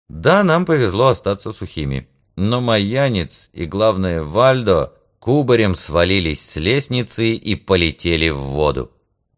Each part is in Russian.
Да, нам повезло остаться сухими. Но Майянец и, главное, Вальдо кубарем свалились с лестницы и полетели в воду.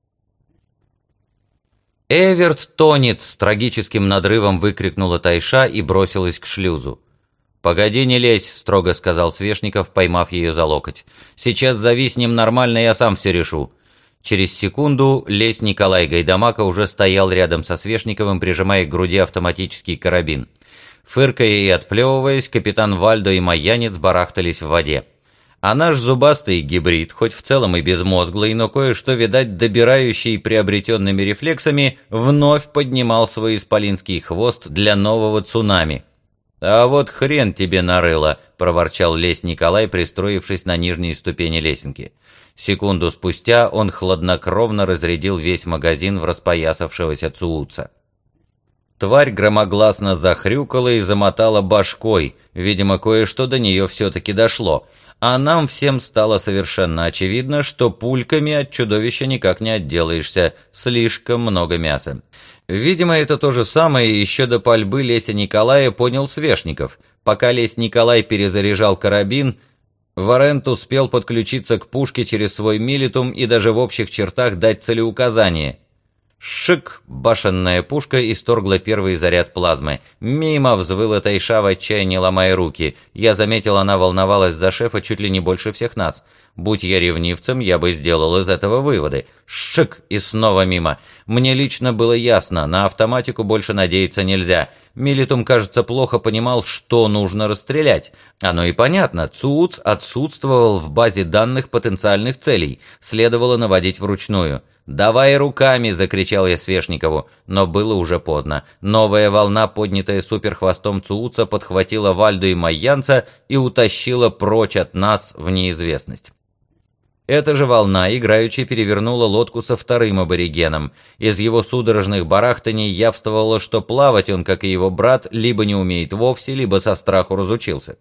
«Эверт тонет!» — с трагическим надрывом выкрикнула Тайша и бросилась к шлюзу. «Погоди, не лезь!» — строго сказал Свешников, поймав ее за локоть. «Сейчас зависнем нормально, я сам все решу». Через секунду лесь Николай Гайдамака уже стоял рядом со Свешниковым, прижимая к груди автоматический карабин. Фыркая и отплевываясь, капитан Вальдо и Майянец барахтались в воде. А наш зубастый гибрид, хоть в целом и безмозглый, но кое-что, видать, добирающий приобретенными рефлексами, вновь поднимал свой исполинский хвост для нового цунами. «А вот хрен тебе нарыло!» — проворчал лесь Николай, пристроившись на нижней ступени лесенки. Секунду спустя он хладнокровно разрядил весь магазин в распоясавшегося Цууца. Тварь громогласно захрюкала и замотала башкой, видимо, кое-что до нее все-таки дошло, а нам всем стало совершенно очевидно, что пульками от чудовища никак не отделаешься, слишком много мяса. Видимо, это то же самое еще до пальбы леся Николая понял Свешников. Пока лесь Николай перезаряжал карабин, Варент успел подключиться к пушке через свой милитум и даже в общих чертах дать целеуказание. Шик! Башенная пушка исторгла первый заряд плазмы. Мимо взвыла Тайша в отчаянии, ломая руки. Я заметил, она волновалась за шефа чуть ли не больше всех нас. Будь я ревнивцем, я бы сделал из этого выводы. Шик! И снова мимо. Мне лично было ясно, на автоматику больше надеяться нельзя. Милитум, кажется, плохо понимал, что нужно расстрелять. Оно и понятно, Цууц отсутствовал в базе данных потенциальных целей. Следовало наводить вручную. «Давай руками!» — закричал я Свешникову, но было уже поздно. Новая волна, поднятая суперхвостом Цууца, подхватила Вальду и Майянца и утащила прочь от нас в неизвестность. Эта же волна играючи перевернула лодку со вторым аборигеном. Из его судорожных барахтаний явствовало, что плавать он, как и его брат, либо не умеет вовсе, либо со страху разучился.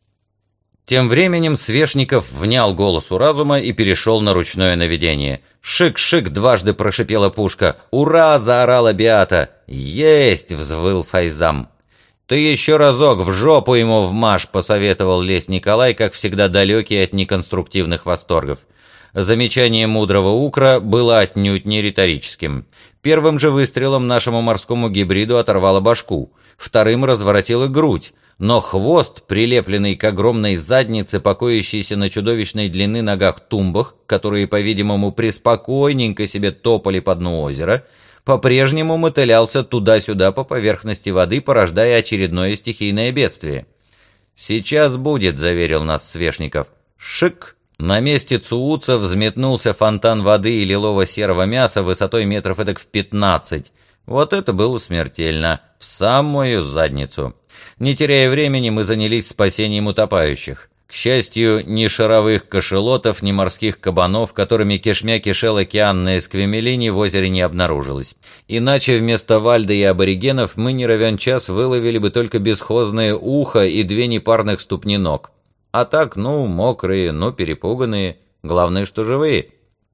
Тем временем Свешников внял голосу разума и перешел на ручное наведение. «Шик-шик!» — дважды прошипела пушка. «Ура!» — заорала Беата. «Есть!» — взвыл Файзам. «Ты еще разок в жопу ему вмажь!» — посоветовал лесь Николай, как всегда далекий от неконструктивных восторгов. Замечание мудрого Укра было отнюдь не риторическим. Первым же выстрелом нашему морскому гибриду оторвало башку, вторым разворотило грудь, но хвост, прилепленный к огромной заднице, покоящейся на чудовищной длины ногах тумбах, которые, по-видимому, преспокойненько себе топали по дну озера, по-прежнему мотылялся туда-сюда по поверхности воды, порождая очередное стихийное бедствие. «Сейчас будет», — заверил нас Свешников. «Шик!» На месте Цууца взметнулся фонтан воды и лилово-серого мяса высотой метров эдак в 15. Вот это было смертельно. В самую задницу. Не теряя времени, мы занялись спасением утопающих. К счастью, ни шаровых кашелотов, ни морских кабанов, которыми кишмя кишел океан на Эсквемелине, в озере не обнаружилось. Иначе вместо Вальда и аборигенов мы не равен час выловили бы только бесхозное ухо и 2 непарных ступни ног. А так, мокрые, перепуганные, главное, что живые.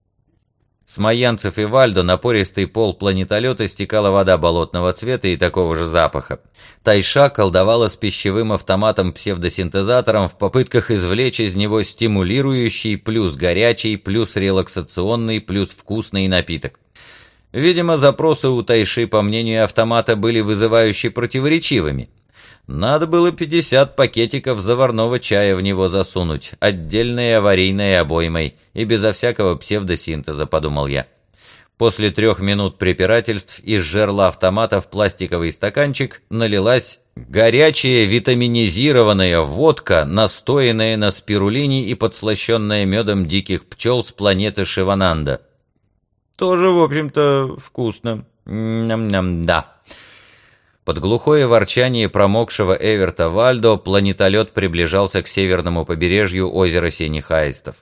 С Майянцев и Вальдо на пористый пол планетолета стекала вода болотного цвета и такого же запаха. Тайша колдовала с пищевым автоматом-псевдосинтезатором в попытках извлечь из него стимулирующий, плюс горячий, плюс релаксационный, плюс вкусный напиток. Видимо, запросы у Тайши, по мнению автомата, были вызывающе противоречивыми. Надо было 50 пакетиков заварного чая в него засунуть, отдельной аварийной обоймой и безо всякого псевдосинтеза, подумал я. После 3 минут препирательств из жерла автомата в пластиковый стаканчик налилась горячая витаминизированная водка, настоянная на спирулине и подслащенная медом диких пчел с планеты Шивананда. Тоже, в общем-то, вкусно. Ням-ням, да. Под глухое ворчание промокшего Эверта Вальдо планетолет приближался к северному побережью озера Синих Аистов.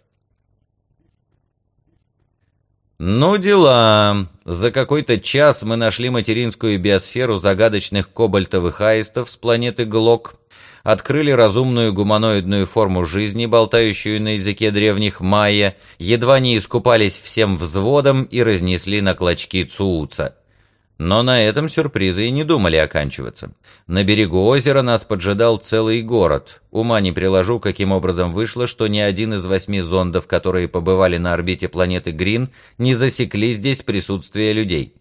Ну дела. За какой-то час мы нашли материнскую биосферу загадочных кобальтовых аистов с планеты Глок, открыли разумную гуманоидную форму жизни, болтающую на языке древних майя, едва не искупались всем взводом и разнесли на клочки Цууца. Но на этом сюрпризы и не думали оканчиваться. На берегу озера нас поджидал целый город. Ума не приложу, каким образом вышло, что ни один из 8 зондов, которые побывали на орбите планеты Грин, не засекли здесь присутствие людей.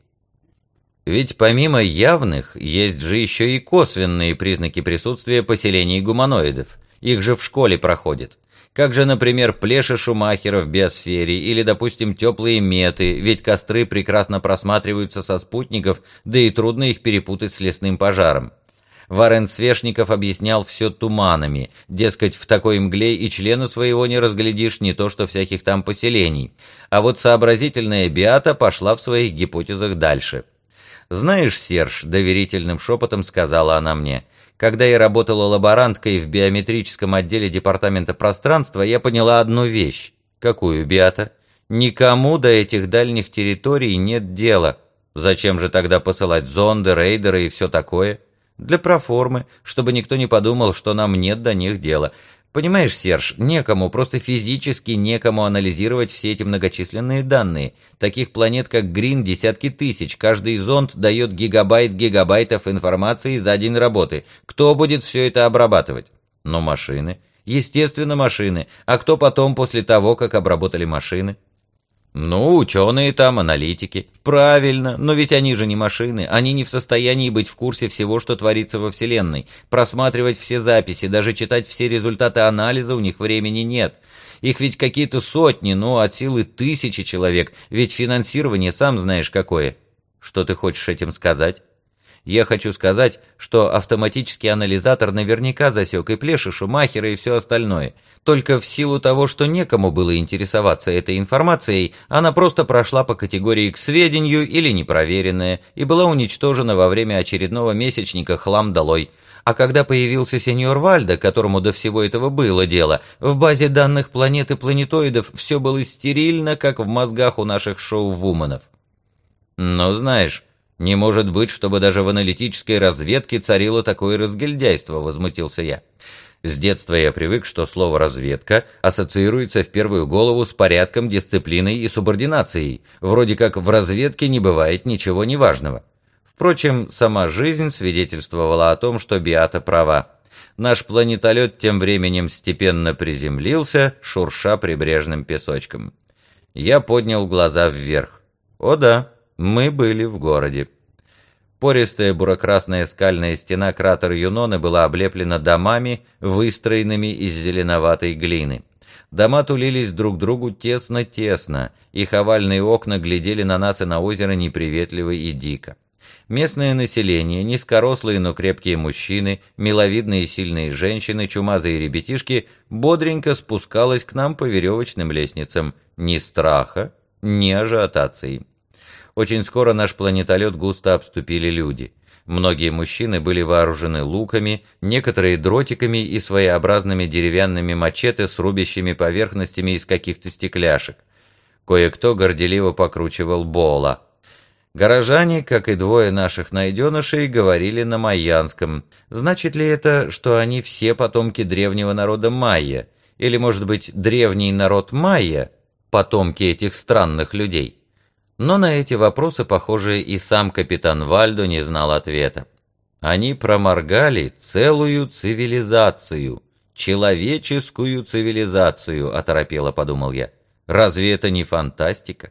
Ведь помимо явных, есть же еще и косвенные признаки присутствия поселений гуманоидов. Их же в школе проходят. Как же, например, плеши Шумахера в биосфере или, допустим, теплые меты, ведь костры прекрасно просматриваются со спутников, да и трудно их перепутать с лесным пожаром. Варен Свешников объяснял все туманами, дескать, в такой мгле и члена своего не разглядишь, не то что всяких там поселений. А вот сообразительная Беата пошла в своих гипотезах дальше. «Знаешь, Серж», — доверительным шепотом сказала она мне, «когда я работала лаборанткой в биометрическом отделе департамента пространства, я поняла одну вещь». «Какую, Беата?» «Никому до этих дальних территорий нет дела. Зачем же тогда посылать зонды, рейдеры и все такое?» «Для проформы, чтобы никто не подумал, что нам нет до них дела. Понимаешь, Серж, некому, просто физически некому анализировать все эти многочисленные данные. Таких планет, как Грин, десятки тысяч. Каждый зонд дает гигабайтов информации за день работы. Кто будет все это обрабатывать? Ну, машины. Естественно, машины. А кто потом, после того, как обработали машины? Ну, ученые там, аналитики. Правильно, но ведь они же не машины, они не в состоянии быть в курсе всего, что творится во Вселенной, просматривать все записи, даже читать все результаты анализа у них времени нет. Их ведь какие-то сотни, ну, от силы тысячи человек, ведь финансирование сам знаешь какое. Что ты хочешь этим сказать? Я хочу сказать, что автоматический анализатор наверняка засек и плеши Шумахера, и все остальное. Только в силу того, что некому было интересоваться этой информацией, она просто прошла по категории к сведению или непроверенная, и была уничтожена во время очередного месячника «Хлам долой». А когда появился сеньор Вальдо, которому до всего этого было дело, в базе данных планет и планетоидов все было стерильно, как в мозгах у наших шоу-вуменов. Но знаешь... «Не может быть, чтобы даже в аналитической разведке царило такое разгильдяйство», — возмутился я. С детства я привык, что слово «разведка» ассоциируется в первую голову с порядком, дисциплиной и субординацией. Вроде как в разведке не бывает ничего неважного. Впрочем, сама жизнь свидетельствовала о том, что Беата права. Наш планетолет тем временем степенно приземлился, шурша прибрежным песочком. Я поднял глаза вверх. О да, мы были в городе. Пористая буро-красная скальная стена кратера Юноны была облеплена домами, выстроенными из зеленоватой глины. Дома тулились друг к другу тесно-тесно, их овальные окна глядели на нас и на озеро неприветливо и дико. Местное население, низкорослые, но крепкие мужчины, миловидные и сильные женщины, чумазые ребятишки, бодренько спускалось к нам по веревочным лестницам. Ни страха, ни ажиотации. Очень скоро наш планетолет густо обступили люди. Многие мужчины были вооружены луками, некоторые дротиками и своеобразными деревянными мачете с рубящими поверхностями из каких-то стекляшек. Кое-кто горделиво покручивал бола. Горожане, как и двое наших найденышей, говорили на майянском. Значит ли это, что они все потомки древнего народа майя? Или, может быть, древний народ майя, потомки этих странных людей? Но на эти вопросы, похоже, и сам капитан Вальдо не знал ответа. Они проморгали целую цивилизацию, человеческую цивилизацию, оторопело подумал я. Разве это не фантастика?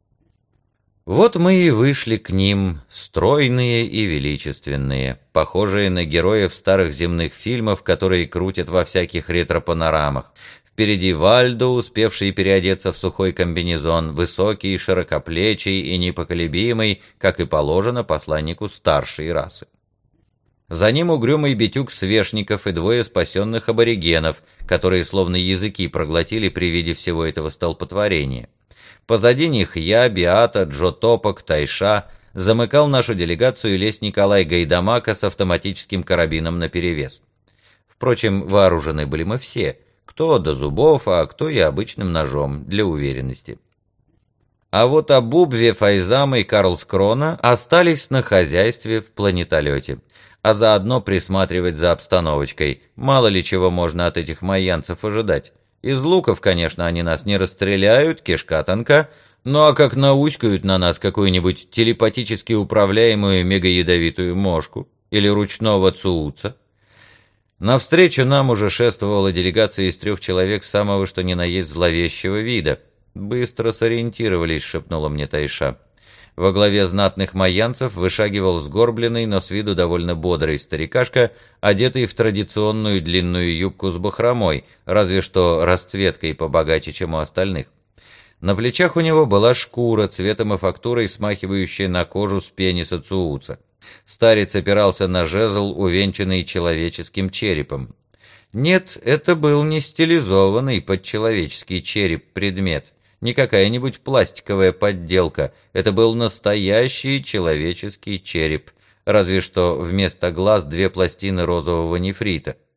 Вот мы и вышли к ним, стройные и величественные, похожие на героев старых земных фильмов, которые крутят во всяких ретро-панорамах. Впереди Вальдо, успевший переодеться в сухой комбинезон, высокий, широкоплечий и непоколебимый, как и положено посланнику старшей расы. За ним угрюмый битюк Свешников и двое спасенных аборигенов, которые словно языки проглотили при виде всего этого столпотворения. Позади них я, Беата, Джо Топок, Тайша, замыкал нашу делегацию лес Николай Гайдамака с автоматическим карабином наперевес. Впрочем, вооружены были мы все, кто до зубов, а кто и обычным ножом, для уверенности. А вот Абубве, Файзам и Карлскрона остались на хозяйстве в планетолете, а заодно присматривать за обстановочкой. Мало ли чего можно от этих майянцев ожидать. Из луков, конечно, они нас не расстреляют, кишка тонка, Ну а как науськают на нас какую-нибудь телепатически управляемую мегаядовитую мошку или ручного цууца? Навстречу нам уже шествовала делегация из 3 человек самого что ни на есть зловещего вида. «Быстро сориентировались», — шепнула мне Тайша. Во главе знатных майянцев вышагивал сгорбленный, но с виду довольно бодрый старикашка, одетый в традиционную длинную юбку с бахромой, разве что расцветкой побогаче, чем у остальных. На плечах у него была шкура, цветом и фактурой смахивающая на кожу с пениса цууца. Старец опирался на жезл, увенчанный человеческим черепом. Нет, это был не стилизованный под человеческий череп предмет, не какая-нибудь пластиковая подделка, это был настоящий человеческий череп, разве что вместо глаз 2 пластины розового нефрита.